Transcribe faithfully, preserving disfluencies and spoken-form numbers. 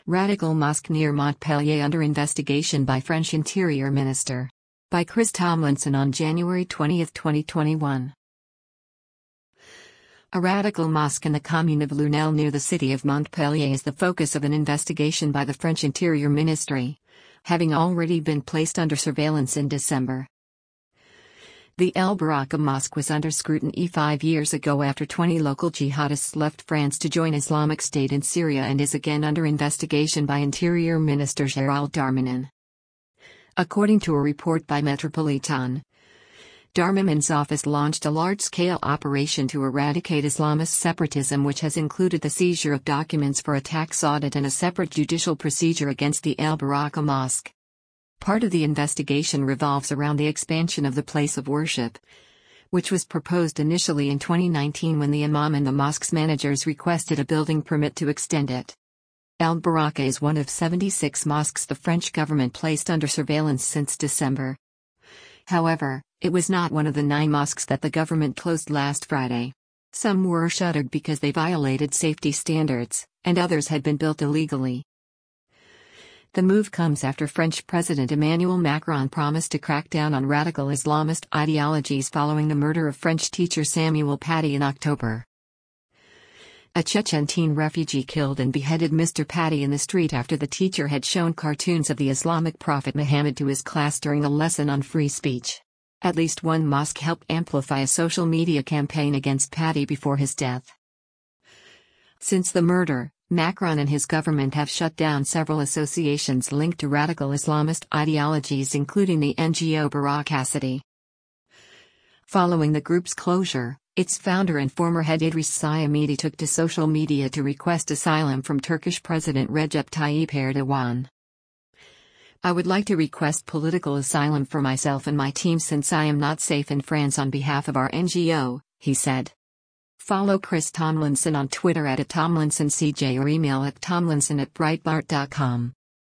Radical mosque near Montpellier under investigation by French Interior Minister. By Chris Tomlinson on January twentieth, twenty twenty-one. A radical mosque in the commune of Lunel near the city of Montpellier is the focus of an investigation by the French Interior Ministry, having already been placed under surveillance in December. The El Baraka Mosque was under scrutiny five years ago after twenty local jihadists left France to join Islamic State in Syria and is again under investigation by Interior Minister Gérald Darmanin. According to a report by Metropolitan, Darmanin's office launched a large-scale operation to eradicate Islamist separatism, which has included the seizure of documents for a tax audit and a separate judicial procedure against the El Baraka Mosque. Part of the investigation revolves around the expansion of the place of worship, which was proposed initially in twenty nineteen when the imam and the mosque's managers requested a building permit to extend it. El Baraka is one of seventy-six mosques the French government placed under surveillance since December. However, it was not one of the nine mosques that the government closed last Friday. Some were shuttered because they violated safety standards, and others had been built illegally. The move comes after French President Emmanuel Macron promised to crack down on radical Islamist ideologies following the murder of French teacher Samuel Paty in October. A Chechen teen refugee killed and beheaded Mister Paty in the street after the teacher had shown cartoons of the Islamic prophet Muhammad to his class during a lesson on free speech. At least one mosque helped amplify a social media campaign against Paty before his death. Since the murder, Macron and his government have shut down several associations linked to radical Islamist ideologies, including the N G O Barakacity. Following the group's closure, its founder and former head Idris Sayamidi took to social media to request asylum from Turkish President Recep Tayyip Erdogan. "I would like to request political asylum for myself and my team since I am not safe in France on behalf of our N G O," he said. Follow Chris Tomlinson on Twitter at Tomlinson C J or email at tomlinson at breitbart dot com.